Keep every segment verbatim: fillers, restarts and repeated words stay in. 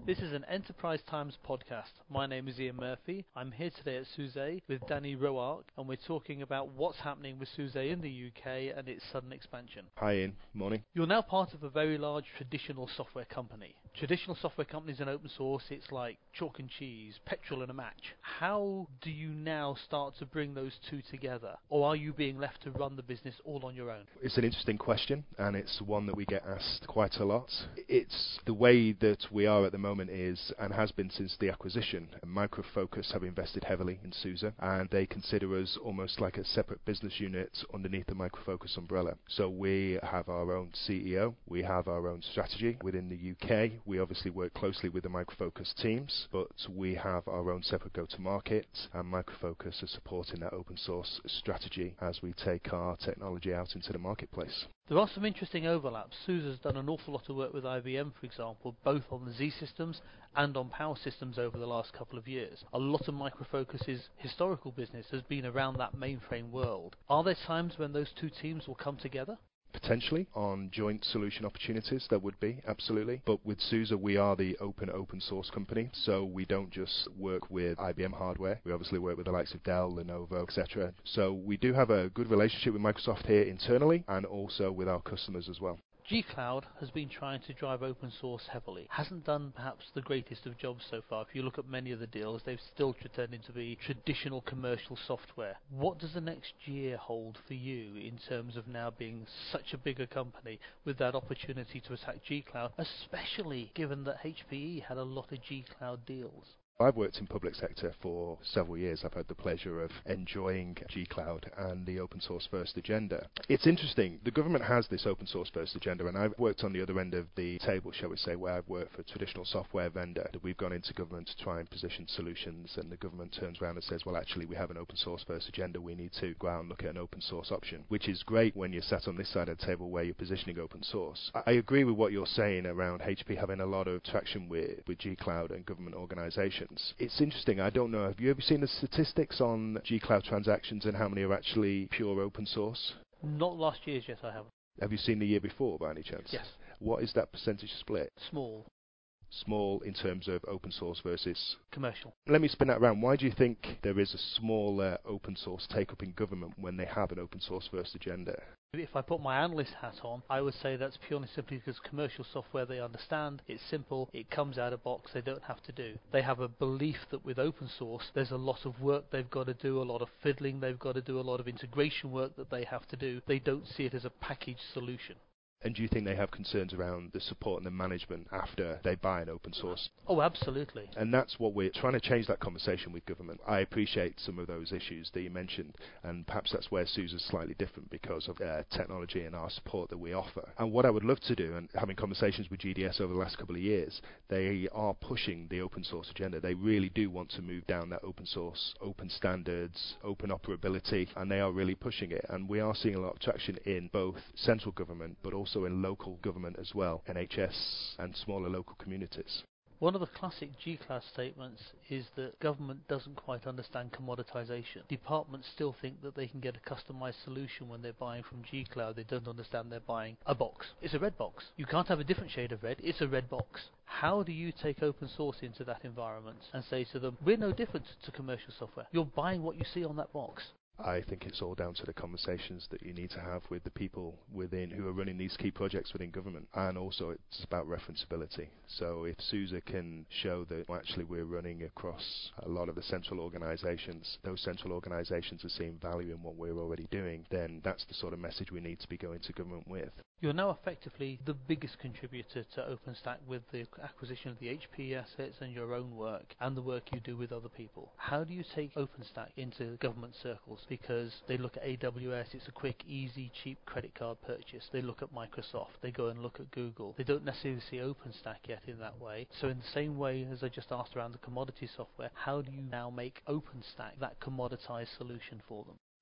This is an Enterprise Times podcast. My name is Ian Murphy. I'm here today at SUSE with Danny Roark, and we're talking about what's happening with SUSE in the U K and its sudden expansion. Hi Ian, morning. You're now part of a very large traditional software company. Traditional software companies in open source, it's like chalk and cheese, petrol and a match. How do you now start to bring those two together? Or are you being left to run the business all on your own? It's an interesting question, and it's one that we get asked quite a lot. It's the way that we are at the moment is, and has been since the acquisition. Micro Focus have invested heavily in SUSE, and they consider us almost like a separate business unit underneath the Micro Focus umbrella. So we have our own C E O, we have our own strategy within the U K. We obviously work closely with the Micro Focus teams, but we have our own separate go-to-market, and Micro Focus is supporting that open source strategy as we take our technology out into the marketplace. There are some interesting overlaps. SUSE has done an awful lot of work with I B M, for example, both on the Z systems and on Power Systems over the last couple of years. A lot of Micro Focus's historical business has been around that mainframe world. Are there times when those two teams will come together? Potentially on joint solution opportunities, there would be, absolutely. But with SUSE, we are the open open source company, so we don't just work with I B M hardware. We obviously work with the likes of Dell, Lenovo, et cetera. So we do have a good relationship with Microsoft here internally, and also with our customers as well. G Cloud has been trying to drive open source heavily. Hasn't done perhaps the greatest of jobs so far. If you look at many of the deals, they've still turned into be traditional commercial software. What does the next year hold for you in terms of now being such a bigger company with that opportunity to attack G Cloud, especially given that H P E had a lot of G Cloud deals? I've worked in public sector for several years. I've had the pleasure of enjoying G Cloud and the open source first agenda. It's interesting, the government has this open source first agenda, and I've worked on the other end of the table, shall we say, where I've worked for a traditional software vendor. We've gone into government to try and position solutions, and the government turns around and says, well, actually, we have an open source first agenda. We need to go out and look at an open source option, which is great when you're sat on this side of the table where you're positioning open source. I agree with what you're saying around H P having a lot of traction with, with G Cloud and government organizations. It's interesting, I don't know, have you ever seen the statistics on G Cloud transactions and how many are actually pure open source? Not last year's yet, I haven't. Have you seen the year before by any chance? Yes. What is that percentage split? Small. Small in terms of open source versus commercial. Let me spin that around. Why do you think there is a smaller open source take-up in government when they have an open source first agenda? If I put my analyst hat on, I would say that's purely simply because commercial software they understand, it's simple, it comes out of box, they don't have to do. They have a belief that with open source there's a lot of work they've got to do, a lot of fiddling they've got to do, a lot of integration work that they have to do. They don't see it as a packaged solution. And do you think they have concerns around the support and the management after they buy an open source? Oh, absolutely. And that's what we're trying to change, that conversation with government. I appreciate some of those issues that you mentioned, and perhaps that's where SUSE is slightly different because of uh, technology and our support that we offer. And what I would love to do, and having conversations with G D S over the last couple of years, they are pushing the open source agenda. They really do want to move down that open source, open standards, open operability, and they are really pushing it. And we are seeing a lot of traction in both central government, but also also in local government as well, N H S and smaller local communities. One of the classic G Cloud statements is that government doesn't quite understand commoditization. Departments still think that they can get a customized solution when they're buying from G Cloud. They don't understand they're buying a box. It's a red box. You can't have a different shade of red. It's a red box. How do you take open source into that environment and say to them, we're no different to commercial software. You're buying what you see on that box. I think it's all down to the conversations that you need to have with the people within who are running these key projects within government, and also it's about referenceability. So if SUSE can show that actually we're running across a lot of the central organisations, those central organisations are seeing value in what we're already doing, then that's the sort of message we need to be going to government with. You're now effectively the biggest contributor to OpenStack with the acquisition of the H P E assets and your own work and the work you do with other people. How do you take OpenStack into government circles? Because they look at A W S, it's a quick, easy, cheap credit card purchase. They look at Microsoft, they go and look at Google. They don't necessarily see OpenStack yet in that way. So in the same way as I just asked around the commodity software, how do you now make OpenStack that commoditized solution for them?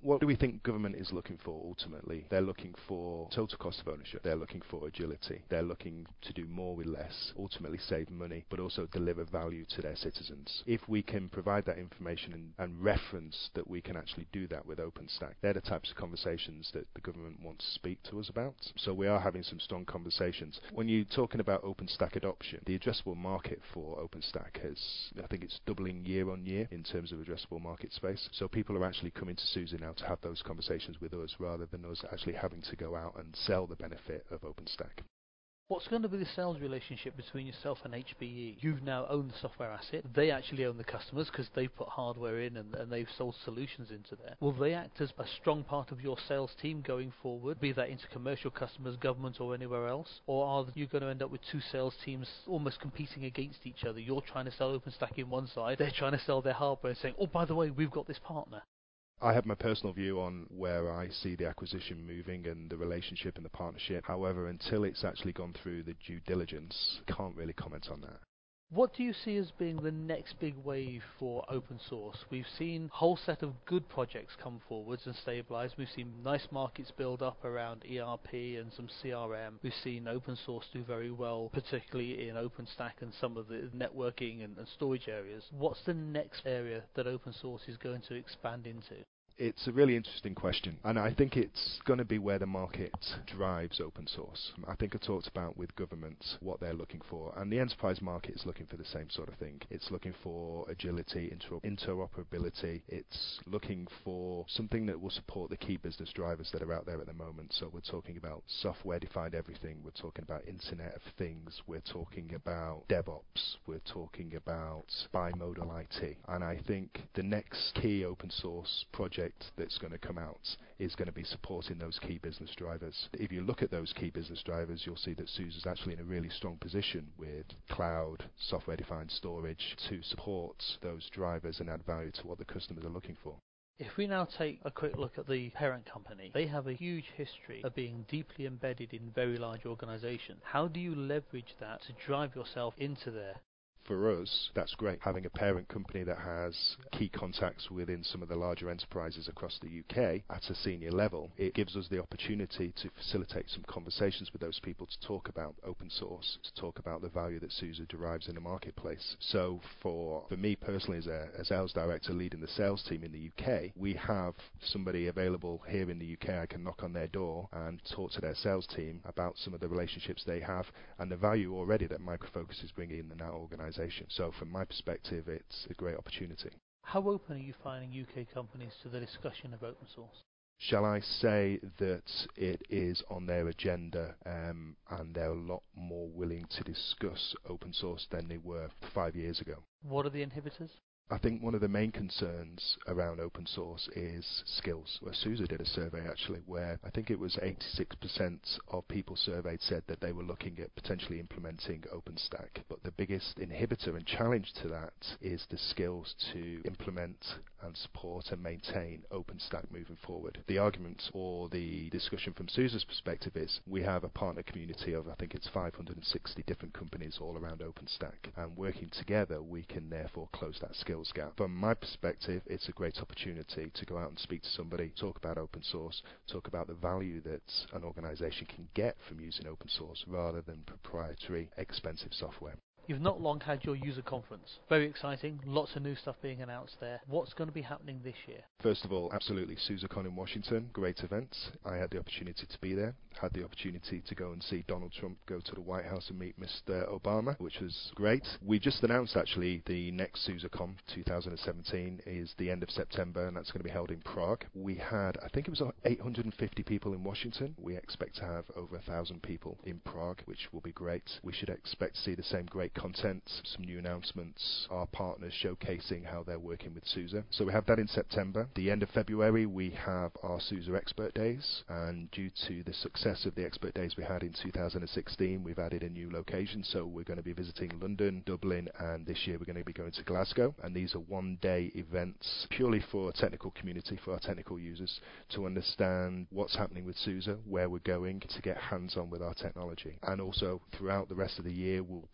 What do we think government is looking for ultimately? They're looking for total cost of ownership. They're looking for agility. They're looking to do more with less, ultimately save money, but also deliver value to their citizens. If we can provide that information and, and reference that we can actually do that with OpenStack, they're the types of conversations that the government wants to speak to us about. So we are having some strong conversations. When you're talking about OpenStack adoption, the addressable market for OpenStack has, I think it's doubling year on year in terms of addressable market space. So people are actually coming to SUSE now to have those conversations with us rather than us actually having to go out and sell the benefit of OpenStack. What's going to be the sales relationship between yourself and H P E? You've now owned the software asset. They actually own the customers because they've put hardware in and, and they've sold solutions into there. Will they act as a strong part of your sales team going forward, be that into commercial customers, government or anywhere else? Or are you going to end up with two sales teams almost competing against each other? You're trying to sell OpenStack in one side, they're trying to sell their hardware and saying, oh, by the way, we've got this partner. I have my personal view on where I see the acquisition moving and the relationship and the partnership. However, until it's actually gone through the due diligence, I can't really comment on that. What do you see as being the next big wave for open source? We've seen a whole set of good projects come forwards and stabilise. We've seen nice markets build up around E R P and some C R M. We've seen open source do very well, particularly in OpenStack and some of the networking and, and storage areas. What's the next area that open source is going to expand into? It's a really interesting question, and I think it's going to be where the market drives open source. I think I talked about with governments what they're looking for, and the enterprise market is looking for the same sort of thing. It's looking for agility, inter- interoperability. It's looking for something that will support the key business drivers that are out there at the moment. So we're talking about software-defined everything. We're talking about Internet of Things. We're talking about DevOps. We're talking about bimodal I T. And I think the next key open source project that's going to come out is going to be supporting those key business drivers. If you look at those key business drivers, you'll see that SUSE is actually in a really strong position with cloud, software-defined storage to support those drivers and add value to what the customers are looking for. If we now take a quick look at the parent company, they have a huge history of being deeply embedded in very large organizations. How do you leverage that to drive yourself into there? For us, that's great. Having a parent company that has key contacts within some of the larger enterprises across the U K at a senior level, it gives us the opportunity to facilitate some conversations with those people to talk about open source, to talk about the value that SUSE derives in the marketplace. So for, for me personally as a, a sales director leading the sales team in the U K, we have somebody available here in the U K. I can knock on their door and talk to their sales team about some of the relationships they have and the value already that Micro Focus is bringing in that organisation. So from my perspective, it's a great opportunity. How open are you finding U K companies to the discussion of open source? Shall I say that it is on their agenda um, and they're a lot more willing to discuss open source than they were five years ago? What are the inhibitors? I think one of the main concerns around open source is skills. Well, SUSE did a survey actually where I think it was eighty-six percent of people surveyed said that they were looking at potentially implementing OpenStack. But the biggest inhibitor and challenge to that is the skills to implement and support and maintain OpenStack moving forward. The argument or the discussion from SUSE's perspective is we have a partner community of I think it's five hundred sixty different companies all around OpenStack, and working together we can therefore close that skills gap. From my perspective, it's a great opportunity to go out and speak to somebody, talk about open source, talk about the value that an organisation can get from using open source rather than proprietary, expensive software. You've not long had your user conference. Very exciting, lots of new stuff being announced there. What's going to be happening this year? First of all, absolutely, SUSECon in Washington, great event. I had the opportunity to be there, had the opportunity to go and see Donald Trump go to the White House and meet Mister Obama, which was great. We just announced actually the next SUSECon twenty seventeen is the end of September, and that's going to be held in Prague. We had, I think it was eight hundred fifty people in Washington. We expect to have over one thousand people in Prague, which will be great. We should expect to see the same great content, some new announcements, our partners showcasing how they're working with SUSE. So we have that in September. The end of February we have our SUSE Expert Days, and due to the success of the Expert Days we had in two thousand sixteen, we've added a new location. So we're going to be visiting London, Dublin, and this year we're going to be going to Glasgow. And these are one-day events purely for our technical community, for our technical users, to understand what's happening with SUSE, where we're going, to get hands-on with our technology. And also throughout the rest of the year we'll probably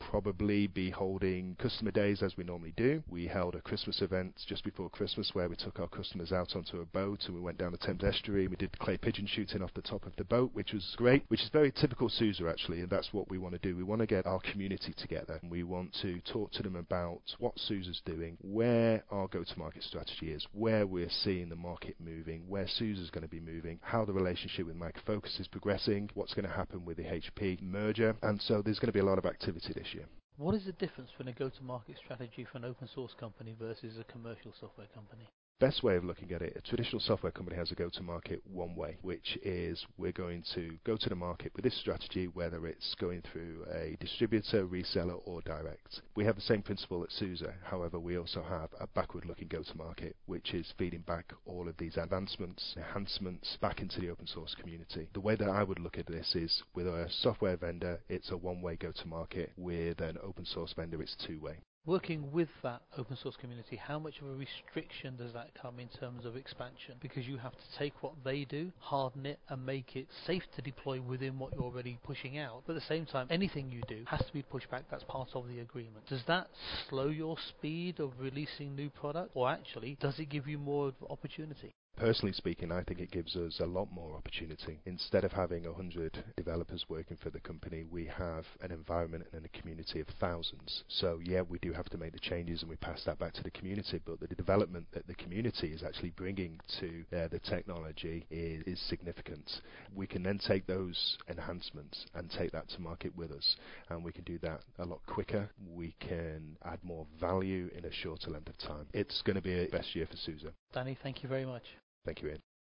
actually be holding customer days as we normally do. We held a Christmas event just before Christmas where we took our customers out onto a boat and we went down the Thames Estuary. We did clay pigeon shooting off the top of the boat, which was great, which is very typical SUSE actually, and that's what we want to do. We want to get our community together and we want to talk to them about what SUSE is doing, where our go-to-market strategy is, where we're seeing the market moving, where SUSE is going to be moving, how the relationship with Micro Focus is progressing, what's going to happen with the H P merger, and so there's going to be a lot of activity this year. What is the difference between a go-to-market strategy for an open source company versus a commercial software company? Best way of looking at it, a traditional software company has a go-to-market one way, which is we're going to go to the market with this strategy, whether it's going through a distributor, reseller, or direct. We have the same principle at SUSE, however, we also have a backward-looking go-to-market, which is feeding back all of these advancements, enhancements back into the open source community. The way that I would look at this is with a software vendor, it's a one-way go-to-market. With an open source vendor, it's two-way. Working with that open source community, how much of a restriction does that come in terms of expansion? Because you have to take what they do, harden it, and make it safe to deploy within what you're already pushing out. But at the same time, anything you do has to be pushed back. That's part of the agreement. Does that slow your speed of releasing new product, or actually, does it give you more opportunity? Personally speaking, I think it gives us a lot more opportunity. Instead of having one hundred developers working for the company, we have an environment and a community of thousands. So yeah, we do have to make the changes and we pass that back to the community, but the development that the community is actually bringing to uh, the technology is, is significant. We can then take those enhancements and take that to market with us, and we can do that a lot quicker. We can add more value in a shorter length of time. It's going to be a best year for SUSE. Danny, thank you very much. Thank you, Ian.